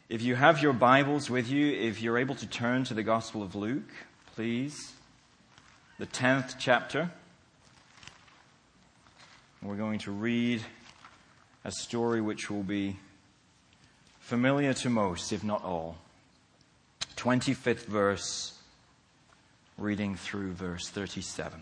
If you have your Bibles with you, if you're able to turn to the Gospel of Luke, please, the 10th chapter. We're going to read a story which will be familiar to most, if not all. 25th verse, reading through verse 37.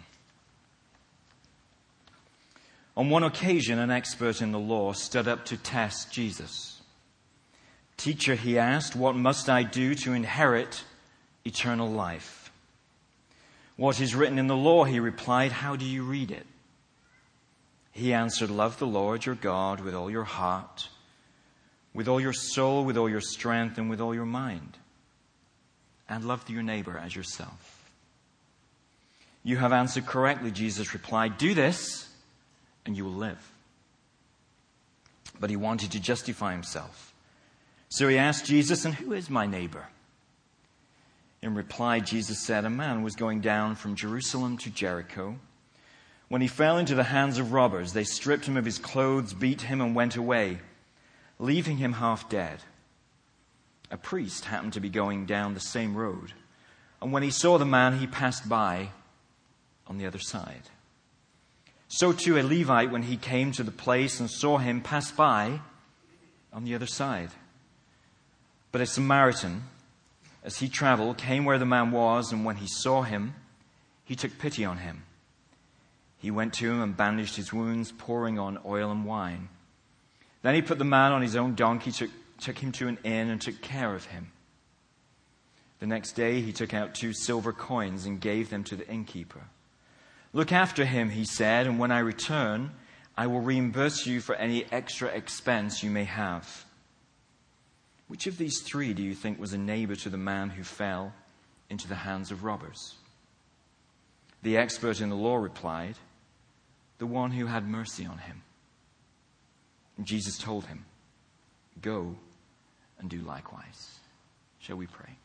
On one occasion, an expert in the law stood up to test Jesus. "Teacher," he asked, "what must I do to inherit eternal life?" "What is written in the law?" he replied. "How do you read it?" He answered, "Love the Lord your God with all your heart, with all your soul, with all your strength, and with all your mind. And love your neighbor as yourself." "You have answered correctly," Jesus replied. "Do this, and you will live." But he wanted to justify himself. So he asked Jesus, "And who is my neighbor?" In reply, Jesus said, "A man was going down from Jerusalem to Jericho when he fell into the hands of robbers. They stripped him of his clothes, beat him, and went away, leaving him half dead. A priest happened to be going down the same road, and when he saw the man, he passed by on the other side. So too a Levite, when he came to the place and saw him, passed by on the other side. But a Samaritan, as he traveled, came where the man was, and when he saw him, he took pity on him. He went to him and bandaged his wounds, pouring on oil and wine. Then he put the man on his own donkey, took him to an inn, and took care of him. The next day he took out 2 silver coins and gave them to the innkeeper. "Look after him," he said, "and when I return, I will reimburse you for any extra expense you may have." Which of these 3 do you think was a neighbor to the man who fell into the hands of robbers? The expert in the law replied, "The one who had mercy on him." And Jesus told him, "Go and do likewise." Shall we pray?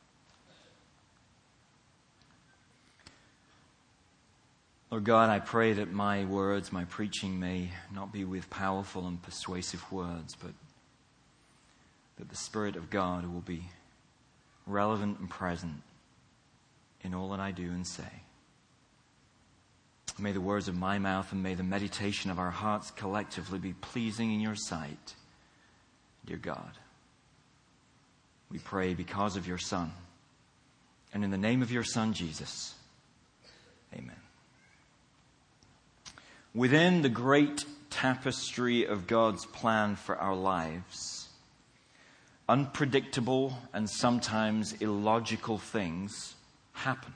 Lord God, I pray that my words, my preaching may not be with powerful and persuasive words, but that the Spirit of God will be relevant and present in all that I do and say. May the words of my mouth and may the meditation of our hearts collectively be pleasing in your sight, dear God. We pray because of your Son, and in the name of your Son, Jesus. Amen. Within the great tapestry of God's plan for our lives, unpredictable and sometimes illogical things happen.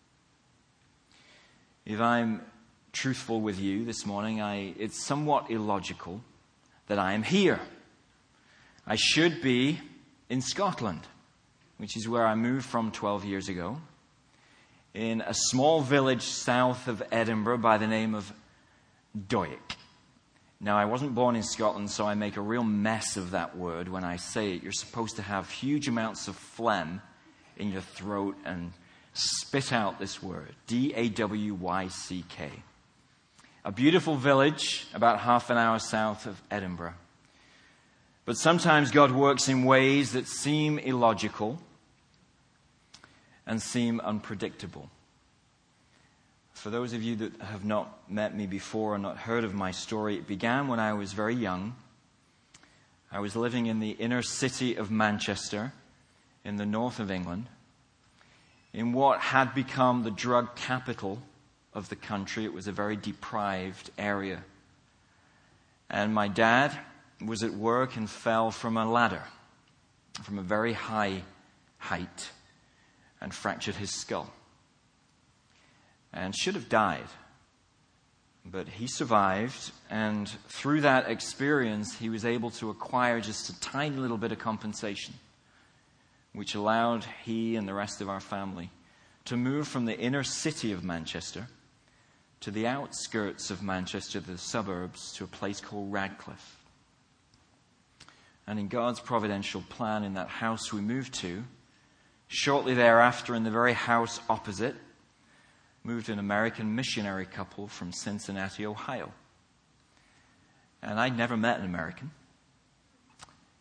If I'm truthful with you this morning, it's somewhat illogical that I am here. I should be in Scotland, which is where I moved from 12 years ago, in a small village south of Edinburgh by the name of Doik. Now, I wasn't born in Scotland, so I make a real mess of that word when I say it. You're supposed to have huge amounts of phlegm in your throat and spit out this word, DawYck. A beautiful village about half an hour south of Edinburgh. But sometimes God works in ways that seem illogical and seem unpredictable. For those of you that have not met me before or not heard of my story, it began when I was very young. I was living in the inner city of Manchester in the north of England, in what had become the drug capital of the country. It was a very deprived area. And my dad was at work and fell from a ladder from a very high height and fractured his skull. And should have died. But he survived, and through that experience, he was able to acquire just a tiny little bit of compensation, which allowed he and the rest of our family to move from the inner city of Manchester to the outskirts of Manchester, the suburbs, to a place called Radcliffe. And in God's providential plan, in that house we moved to, shortly thereafter, in the very house opposite, moved an American missionary couple from Cincinnati, Ohio. And I'd never met an American.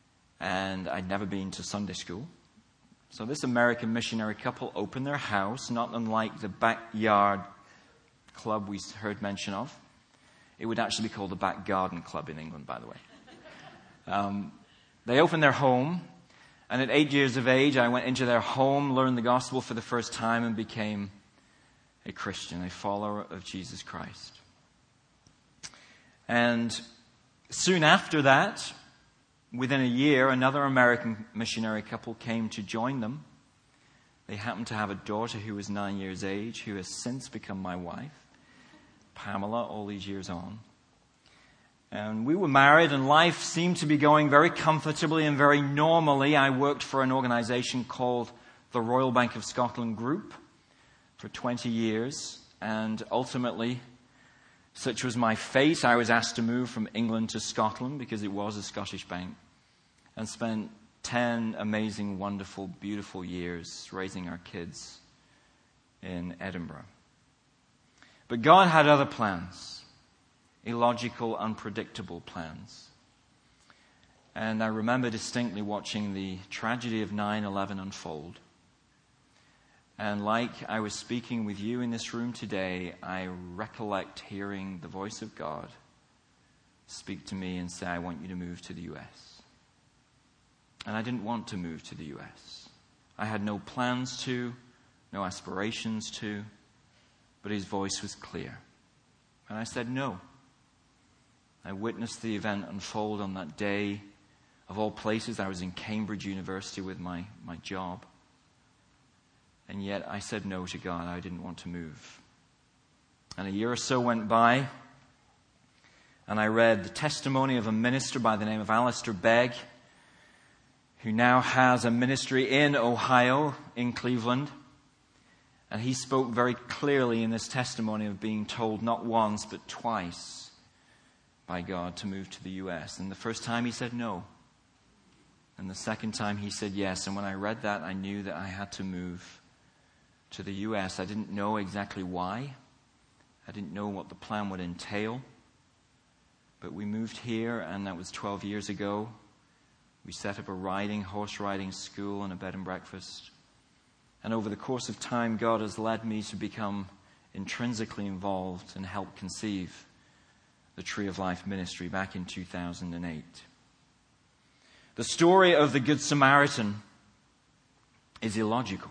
and I'd never been to Sunday school. So this American missionary couple opened their house, not unlike the backyard club we heard mention of. It would actually be called the Back Garden Club in England, by the way. They opened their home, and at 8 years of age, I went into their home, learned the gospel for the first time, and became a Christian, a follower of Jesus Christ. And soon after that, within a year, another American missionary couple came to join them. They happened to have a daughter who was 9 years of age, who has since become my wife, Pamela, all these years on. And we were married, and life seemed to be going very comfortably and very normally. I worked for an organization called the Royal Bank of Scotland Group for 20 years, and ultimately, such was my fate, I was asked to move from England to Scotland because it was a Scottish bank, and spent 10 amazing, wonderful, beautiful years raising our kids in Edinburgh. But God had other plans, illogical, unpredictable plans. And I remember distinctly watching the tragedy of 9/11 unfold. And like I was speaking with you in this room today, I recollect hearing the voice of God speak to me and say, I want you to move to the U.S. And I didn't want to move to the U.S. I had no plans to, no aspirations to, but his voice was clear. And I said no. I witnessed the event unfold on that day. Of all places, I was in Cambridge University with my job. And yet I said no to God. I didn't want to move. And a year or so went by, and I read the testimony of a minister by the name of Alistair Begg, who now has a ministry in Ohio, in Cleveland. And he spoke very clearly in this testimony of being told not once but twice by God to move to the U.S. And the first time he said no. And the second time he said yes. And when I read that, I knew that I had to move to the U.S. I didn't know exactly why. I didn't know what the plan would entail. But we moved here, and that was 12 years ago. We set up a horse riding school and a bed and breakfast. And over the course of time, God has led me to become intrinsically involved and help conceive the Tree of Life ministry back in 2008. The story of the Good Samaritan is illogical.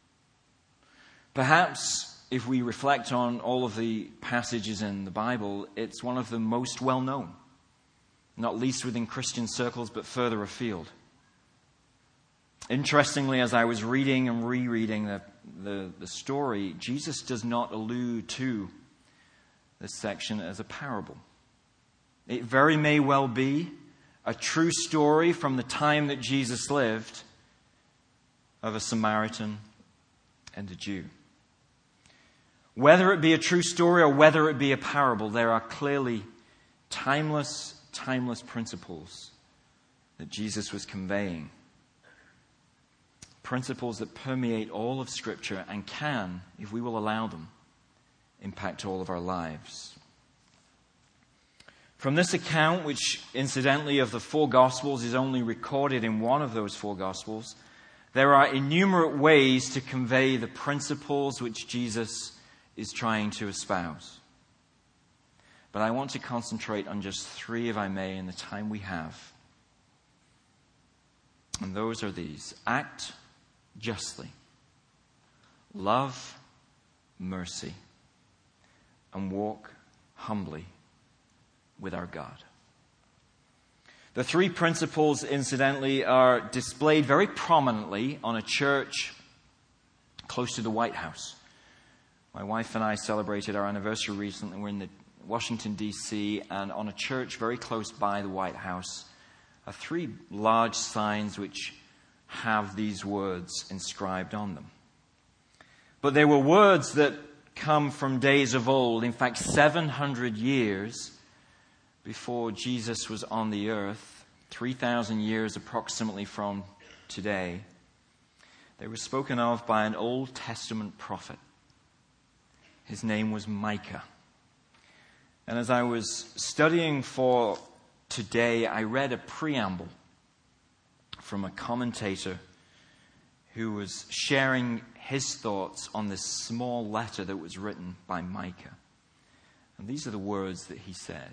Perhaps if we reflect on all of the passages in the Bible, it's one of the most well-known, not least within Christian circles, but further afield. Interestingly, as I was reading and rereading the story, Jesus does not allude to this section as a parable. It very may well be a true story from the time that Jesus lived of a Samaritan and a Jew. Whether it be a true story or whether it be a parable, there are clearly timeless principles that Jesus was conveying. Principles that permeate all of Scripture and can, if we will allow them, impact all of our lives. From this account, which incidentally of the four Gospels is only recorded in one of those four Gospels, there are innumerable ways to convey the principles which Jesus is trying to espouse. But I want to concentrate on just three, if I may, in the time we have. And those are these: act justly, love mercy, and walk humbly with our God. The three principles, incidentally, are displayed very prominently on a church close to the White House. My wife and I celebrated our anniversary recently. We're in Washington, D.C., and on a church very close by the White House are three large signs which have these words inscribed on them. But they were words that come from days of old, in fact 700 years before Jesus was on the earth, 3,000 years approximately from today. They were spoken of by an Old Testament prophet. His name was Micah. And as I was studying for today, I read a preamble from a commentator who was sharing his thoughts on this small letter that was written by Micah. And these are the words that he said.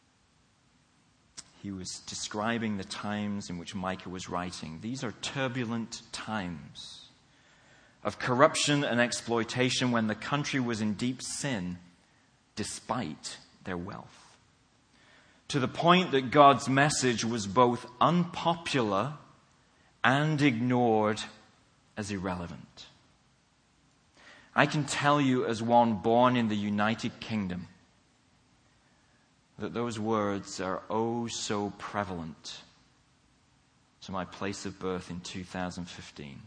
He was describing the times in which Micah was writing. These are turbulent times of corruption and exploitation when the country was in deep sin despite their wealth. To the point that God's message was both unpopular and ignored as irrelevant. I can tell you, as one born in the United Kingdom, that those words are oh so prevalent to my place of birth in 2015.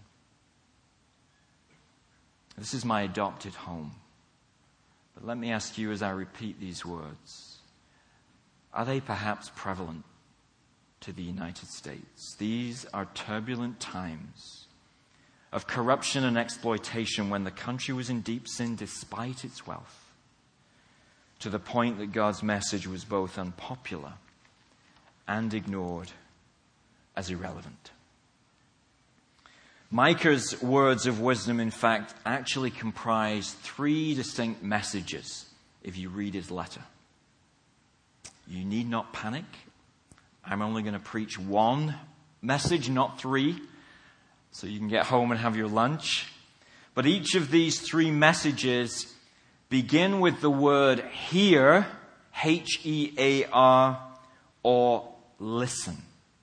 This is my adopted home. But let me ask you as I repeat these words, are they perhaps prevalent to the United States? These are turbulent times of corruption and exploitation when the country was in deep sin despite its wealth, to the point that God's message was both unpopular and ignored as irrelevant. Micah's words of wisdom, in fact, actually comprise 3 distinct messages if you read his letter. You need not panic. I'm only going to preach 1 message, not 3, so you can get home and have your lunch. But each of these 3 messages begin with the word hear, H-E-A-R, or listen.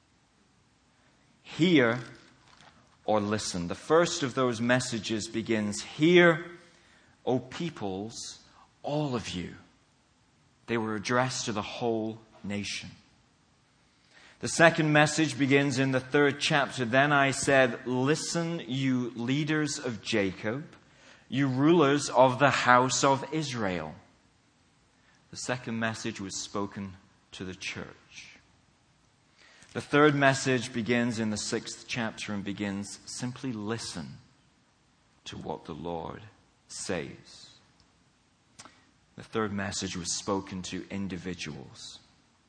Hear or listen. The first of those messages begins, "Hear, O peoples, all of you." They were addressed to the whole nation. The second message begins in the 3rd chapter. "Then I said, listen, you leaders of Jacob, you rulers of the house of Israel." The second message was spoken to the church. The third message begins in the 6th chapter and begins, "Simply listen to what the Lord says." The third message was spoken to individuals.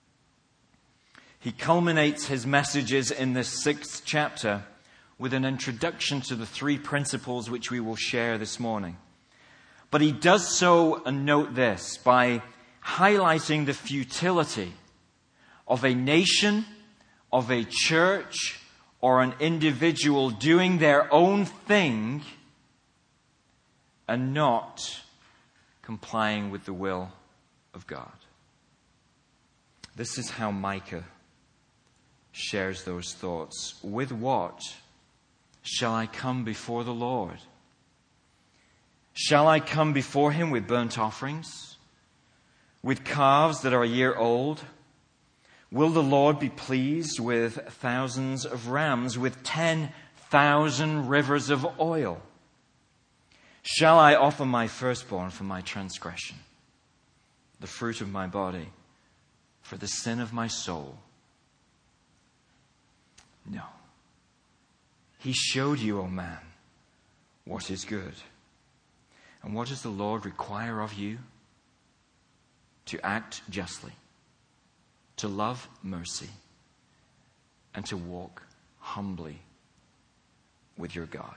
He culminates his messages in this 6th chapter with an introduction to the 3 principles which we will share this morning. But he does so, and note this, by highlighting the futility of a nation, of a church, or an individual doing their own thing and not complying with the will of God. This is how Micah shares those thoughts. "With what shall I come before the Lord? Shall I come before him with burnt offerings, with calves that are a year old? Will the Lord be pleased with thousands of rams, with 10,000 rivers of oil? Shall I offer my firstborn for my transgression, the fruit of my body for the sin of my soul? No. He showed you, O man, what is good. And what does the Lord require of you? To act justly, to love mercy, and to walk humbly with your God."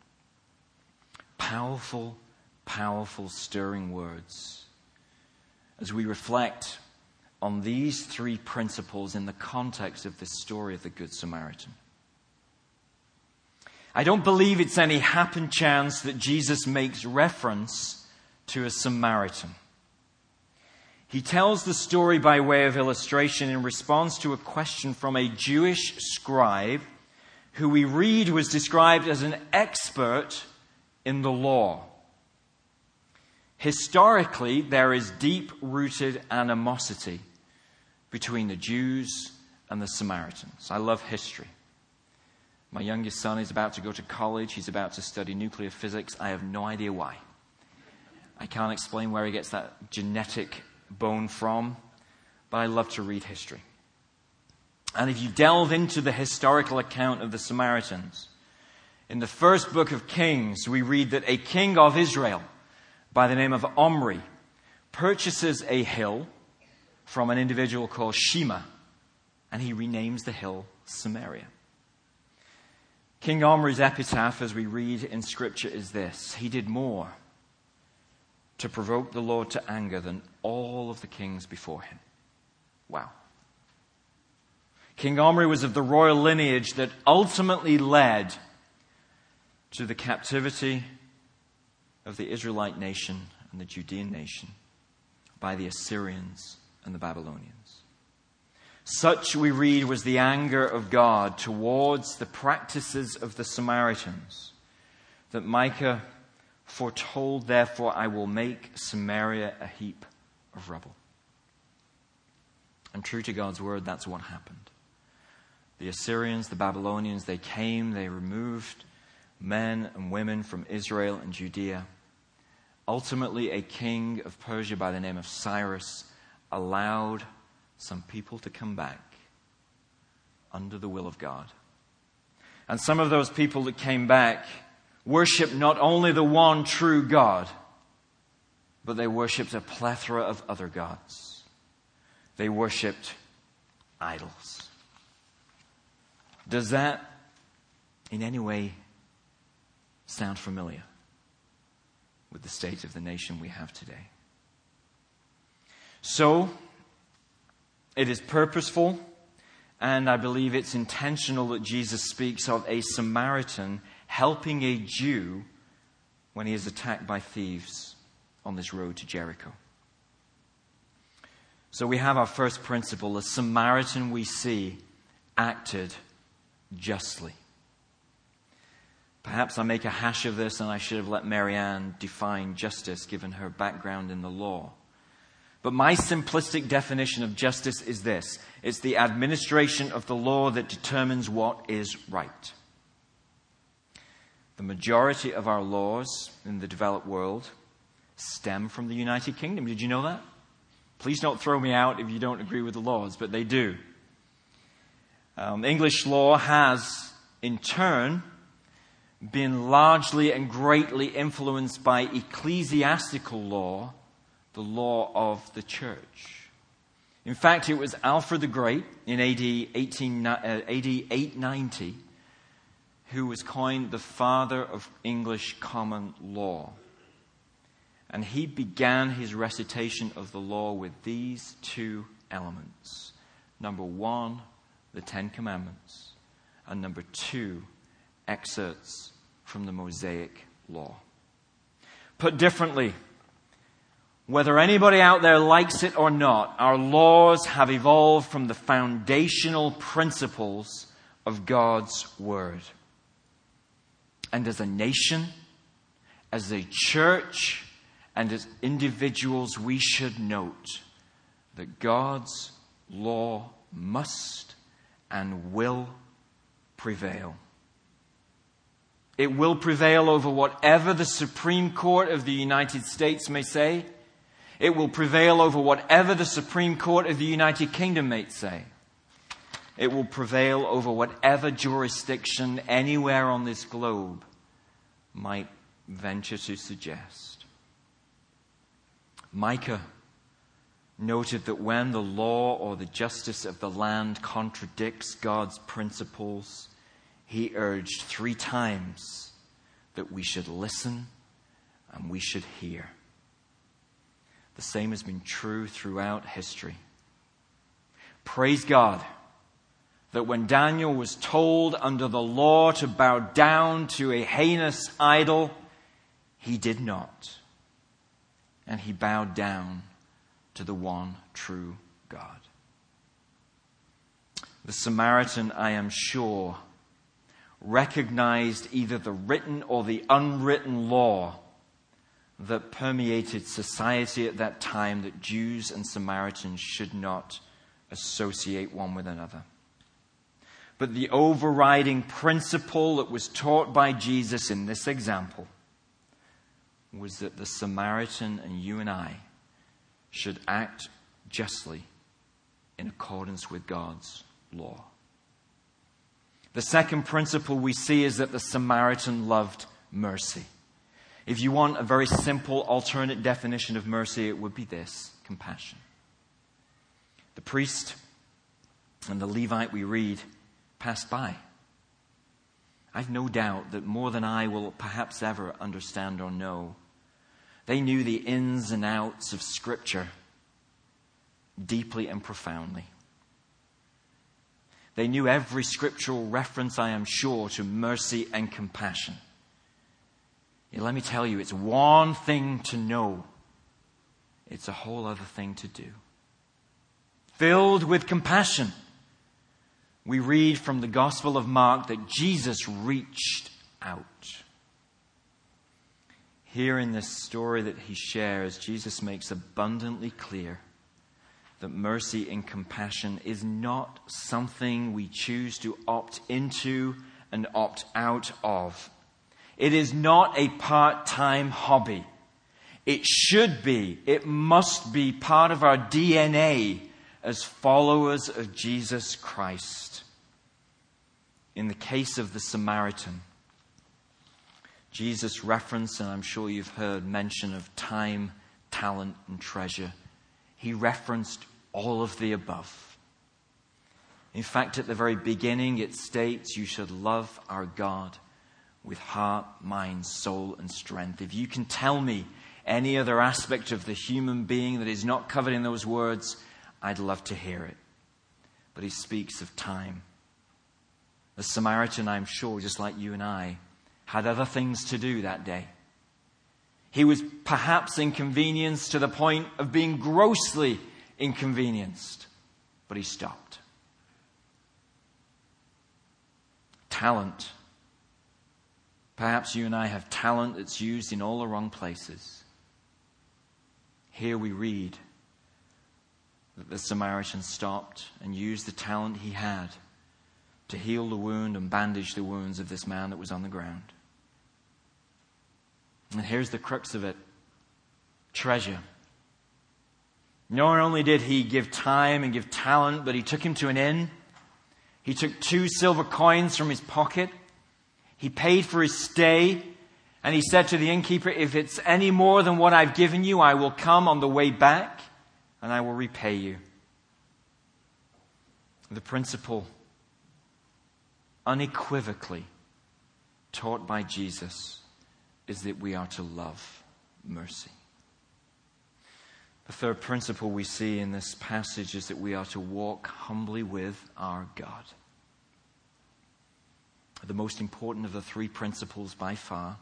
Powerful, powerful, stirring words as we reflect on these 3 principles in the context of this story of the Good Samaritan. I don't believe it's any happen chance that Jesus makes reference to a Samaritan. He tells the story by way of illustration in response to a question from a Jewish scribe who we read was described as an expert in the law. Historically, there is deep-rooted animosity between the Jews and the Samaritans. I love history. My youngest son is about to go to college. He's about to study nuclear physics. I have no idea why. I can't explain where he gets that genetic bone from, but I love to read history. And if you delve into the historical account of the Samaritans, in the first book of Kings, we read that a king of Israel by the name of Omri purchases a hill from an individual called Shema, and he renames the hill Samaria. King Omri's epitaph, as we read in Scripture, is this: he did more to provoke the Lord to anger than all of the kings before him. Wow. King Omri was of the royal lineage that ultimately led to the captivity of the Israelite nation and the Judean nation by the Assyrians and the Babylonians. Such, we read, was the anger of God towards the practices of the Samaritans, that Micah foretold, therefore I will make Samaria a heap of rubble. And true to God's word, that's what happened. The Assyrians, the Babylonians, they came, they removed men and women from Israel and Judea. Ultimately, a king of Persia by the name of Cyrus allowed some people to come back under the will of God. And some of those people that came back worshiped not only the one true God, but they worshipped a plethora of other gods. They worshipped idols. Does that in any way sound familiar with the state of the nation we have today? So, it is purposeful, and I believe it's intentional that Jesus speaks of a Samaritan helping a Jew when he is attacked by thieves on this road to Jericho. So we have our first principle. The Samaritan we see acted justly. Perhaps I make a hash of this, and I should have let Marianne define justice given her background in the law. But my simplistic definition of justice is this: it's the administration of the law that determines what is right. The majority of our laws in the developed world stem from the United Kingdom. Did you know that? Please don't throw me out if you don't agree with the laws, but they do. English law has, in turn, been largely and greatly influenced by ecclesiastical law, the law of the church. In fact, it was Alfred the Great in AD 890 who was coined the father of English common law. And he began his recitation of the law with these two elements. Number one, the Ten Commandments. And number two, excerpts from the Mosaic Law. Put differently, whether anybody out there likes it or not, our laws have evolved from the foundational principles of God's Word. And as a nation, as a church, and as individuals, we should note that God's law must and will prevail. It will prevail over whatever the Supreme Court of the United States may say. It will prevail over whatever the Supreme Court of the United Kingdom may say. It will prevail over whatever jurisdiction anywhere on this globe might venture to suggest. Micah noted that when the law or the justice of the land contradicts God's principles, he urged 3 times that we should listen and we should hear. The same has been true throughout history. Praise God that when Daniel was told under the law to bow down to a heinous idol, he did not. And he bowed down to the one true God. The Samaritan, I am sure, recognized either the written or the unwritten law that permeated society at that time, that Jews and Samaritans should not associate one with another. But the overriding principle that was taught by Jesus in this example was that the Samaritan and you and I should act justly in accordance with God's law. The second principle we see is that the Samaritan loved mercy. If you want a very simple alternate definition of mercy, it would be this: compassion. The priest and the Levite, we read, passed by. I've no doubt that more than I will perhaps ever understand or know, they knew the ins and outs of Scripture deeply and profoundly. They knew every scriptural reference, I am sure, to mercy and compassion. Yet let me tell you, it's one thing to know. It's a whole other thing to do. Filled with compassion, we read from the Gospel of Mark that Jesus reached out. Here in this story that he shares, Jesus makes abundantly clear that mercy and compassion is not something we choose to opt into and opt out of. It is not a part-time hobby. It should be, it must be part of our DNA as followers of Jesus Christ. In the case of the Samaritan, Jesus referenced, and I'm sure you've heard mention of time, talent, and treasure. He referenced all of the above. In fact, at the very beginning, it states you should love our God with heart, mind, soul, and strength. If you can tell me any other aspect of the human being that is not covered in those words, I'd love to hear it. But he speaks of time. The Samaritan, I'm sure, just like you and I, had other things to do that day. He was perhaps inconvenienced to the point of being grossly inconvenienced, but he stopped. Talent. Perhaps you and I have talent that's used in all the wrong places. Here we read that the Samaritan stopped and used the talent he had to heal the wound and bandage the wounds of this man that was on the ground. And here's the crux of it. Treasure. Not only did he give time and give talent, but he took him to an inn. He took 2 silver coins from his pocket. He paid for his stay. And he said to the innkeeper, if it's any more than what I've given you, I will come on the way back and I will repay you. The principle unequivocally taught by Jesus is that we are to love mercy. The third principle we see in this passage is that we are to walk humbly with our God. The most important of the 3 principles by far.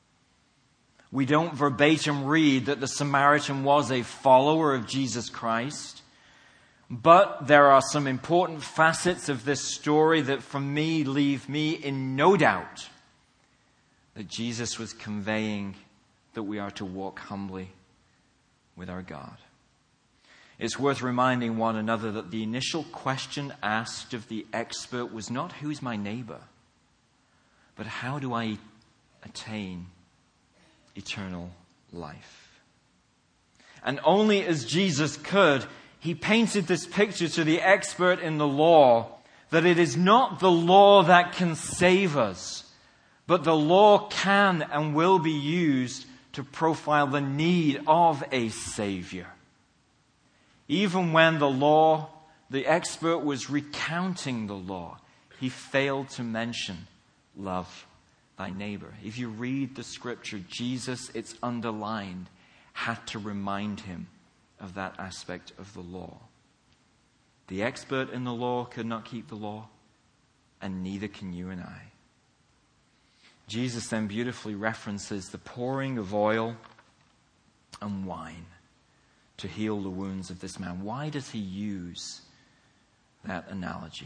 We don't verbatim read that the Samaritan was a follower of Jesus Christ, but there are some important facets of this story that for me leave me in no doubt that Jesus was conveying that we are to walk humbly with our God. It's worth reminding one another that the initial question asked of the expert was not who's my neighbor, but how do I attain eternal life? And only as Jesus could, he painted this picture to the expert in the law that it is not the law that can save us, but the law can and will be used to profile the need of a Savior. Even when the expert was recounting the law, he failed to mention love thy neighbor. If you read the scripture, Jesus, it's underlined, had to remind him of that aspect of the law. The expert in the law could not keep the law, and neither can you and I. Jesus then beautifully references the pouring of oil and wine to heal the wounds of this man. Why does he use that analogy?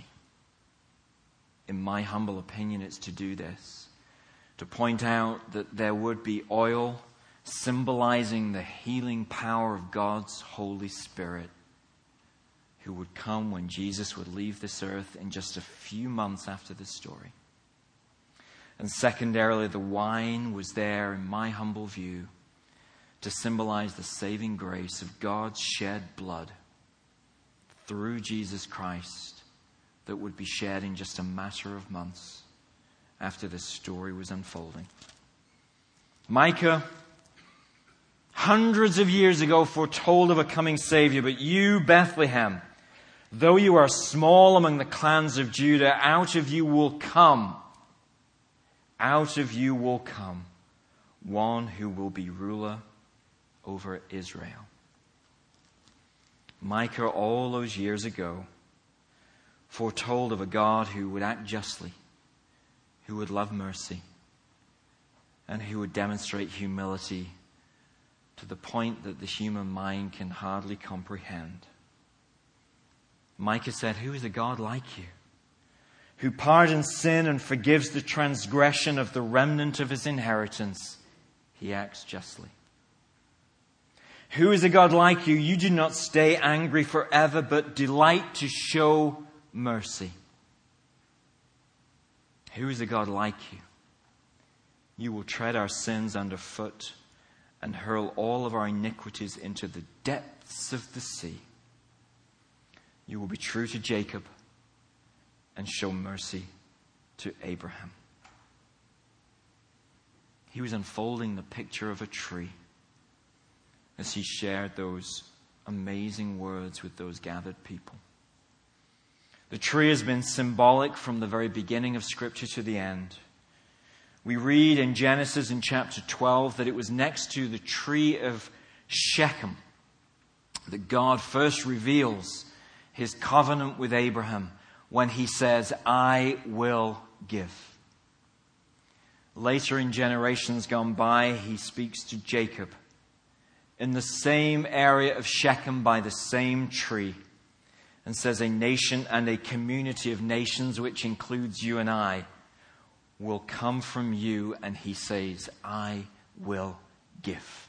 In my humble opinion, it's to do this. To point out that there would be oil symbolizing the healing power of God's Holy Spirit, who would come when Jesus would leave this earth in just a few months after this story. And secondarily, the wine was there, in my humble view, to symbolize the saving grace of God's shed blood through Jesus Christ that would be shed in just a matter of months after this story was unfolding. Micah, hundreds of years ago, foretold of a coming Savior, but you, Bethlehem, though you are small among the clans of Judah, out of you will come Out of you will come one who will be ruler over Israel. Micah, all those years ago, foretold of a God who would act justly, who would love mercy, and who would demonstrate humility to the point that the human mind can hardly comprehend. Micah said, who is a God like you, who pardons sin and forgives the transgression of the remnant of his inheritance? He acts justly. Who is a God like you? You do not stay angry forever, but delight to show mercy. Who is a God like you? You will tread our sins underfoot and hurl all of our iniquities into the depths of the sea. You will be true to Jacob and show mercy to Abraham. He was unfolding the picture of a tree as he shared those amazing words with those gathered people. The tree has been symbolic from the very beginning of Scripture to the end. We read in Genesis in chapter 12 that it was next to the tree of Shechem that God first reveals his covenant with Abraham when he says, I will give. Later in generations gone by, he speaks to Jacob in the same area of Shechem by the same tree and says, a nation and a community of nations, which includes you and I, will come from you. And he says, I will give.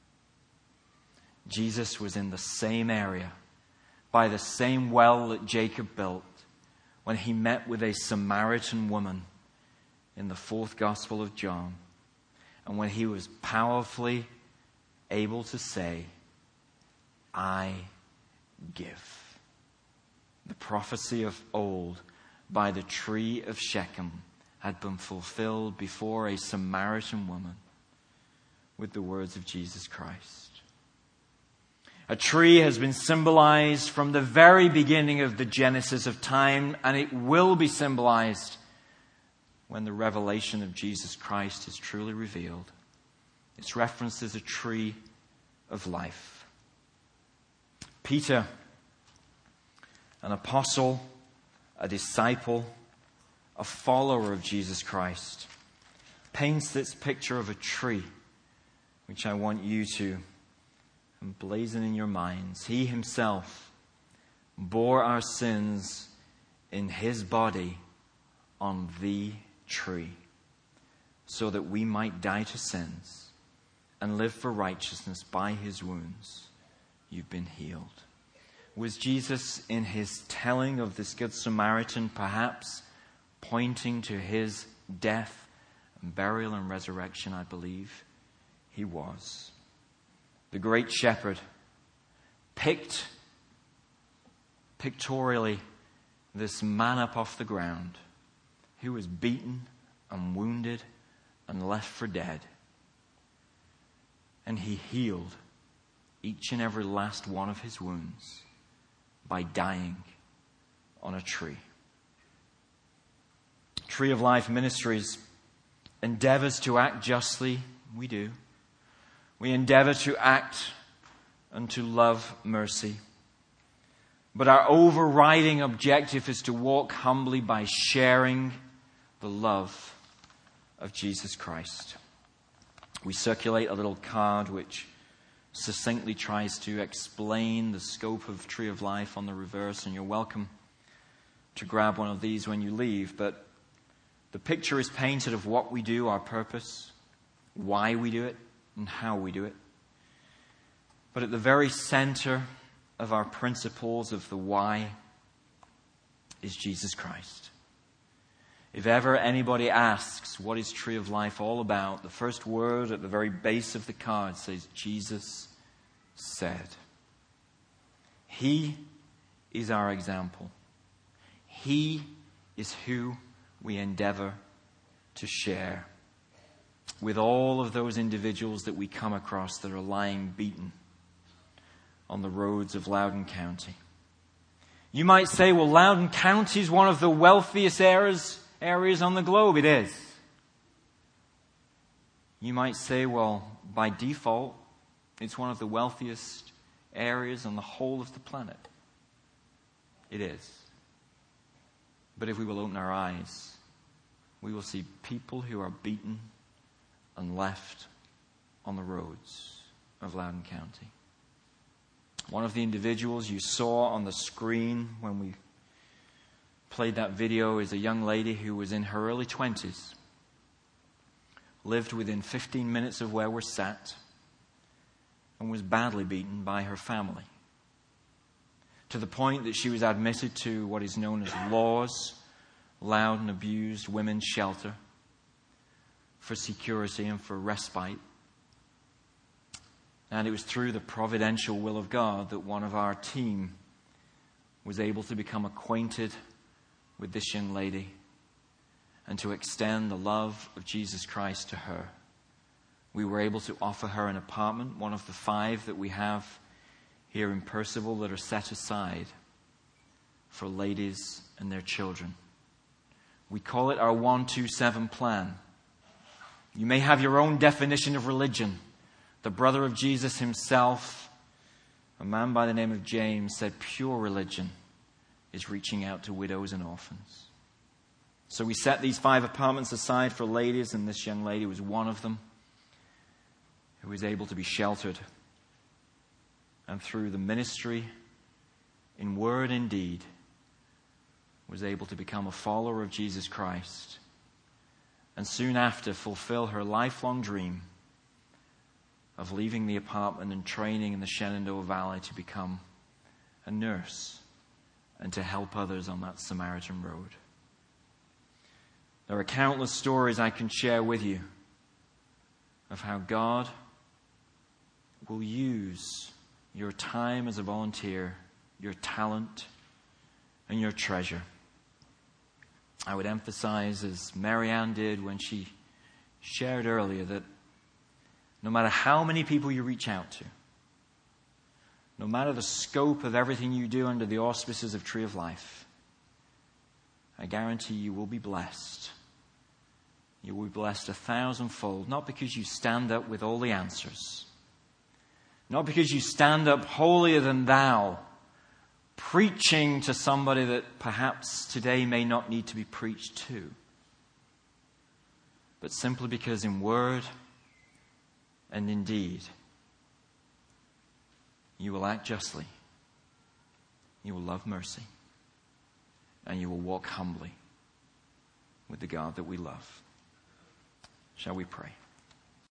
Jesus was in the same area by the same well that Jacob built when he met with a Samaritan woman in the 4th Gospel of John, and when he was powerfully able to say, I give. The prophecy of old by the tree of Shechem had been fulfilled before a Samaritan woman with the words of Jesus Christ. A tree has been symbolized from the very beginning of the Genesis of time, and it will be symbolized when the revelation of Jesus Christ is truly revealed. It's referenced as a tree of life. Peter, an apostle, a disciple, a follower of Jesus Christ, paints this picture of a tree, which I want you to emblazon in your minds. He himself bore our sins in his body on the tree, so that we might die to sins and live for righteousness. By his wounds you've been healed. Was Jesus, in his telling of this Good Samaritan, perhaps pointing to his death and burial and resurrection? I believe he was. The great shepherd picked pictorially this man up off the ground who was beaten and wounded and left for dead. And he healed each and every last one of his wounds by dying on a tree. Tree of Life Ministries endeavors to act justly. We do. We endeavor to act and to love mercy. But our overriding objective is to walk humbly by sharing the love of Jesus Christ. We circulate a little card which succinctly tries to explain the scope of Tree of Life on the reverse, and you're welcome to grab one of these when you leave. But the picture is painted of what we do, our purpose, why we do it, and how we do it. But at the very center of our principles of the why is Jesus Christ. If ever anybody asks, what is Tree of Life all about? The first word at the very base of the card says, Jesus said. He is our example. He is who we endeavor to share with all of those individuals that we come across that are lying beaten on the roads of Loudoun County. You might say, well, Loudoun County is one of the wealthiest areas on the globe. It is. You might say, well, by default, it's one of the wealthiest areas on the whole of the planet. It is. But if we will open our eyes, we will see people who are beaten and left on the roads of Loudoun County. One of the individuals you saw on the screen when we played that video is a young lady who was in her early 20s, lived within 15 minutes of where we're sat, and was badly beaten by her family, to the point that she was admitted to what is known as Law's Loud and Abused Women's Shelter for security and for respite. And it was through the providential will of God that one of our team was able to become acquainted with this young lady and to extend the love of Jesus Christ to her. We were able to offer her an apartment, one of the 5 that we have here in Percival that are set aside for ladies and their children. We call it our 127 plan. You may have your own definition of religion. The brother of Jesus himself, a man by the name of James, said pure religion is reaching out to widows and orphans. So we set these 5 apartments aside for ladies, and this young lady was one of them who was able to be sheltered. And through the ministry, in word and deed, was able to become a follower of Jesus Christ. And soon after, fulfill her lifelong dream of leaving the apartment and training in the Shenandoah Valley to become a nurse and to help others on that Samaritan road. There are countless stories I can share with you of how God will use your time as a volunteer, your talent, and your treasure. I would emphasize, as Marianne did when she shared earlier, that no matter how many people you reach out to, no matter the scope of everything you do under the auspices of Tree of Life, I guarantee you will be blessed. You will be blessed 1,000-fold, not because you stand up with all the answers, not because you stand up holier than thou, preaching to somebody that perhaps today may not need to be preached to, but simply because in word and in deed, you will act justly, you will love mercy, and you will walk humbly with the God that we love. Shall we pray?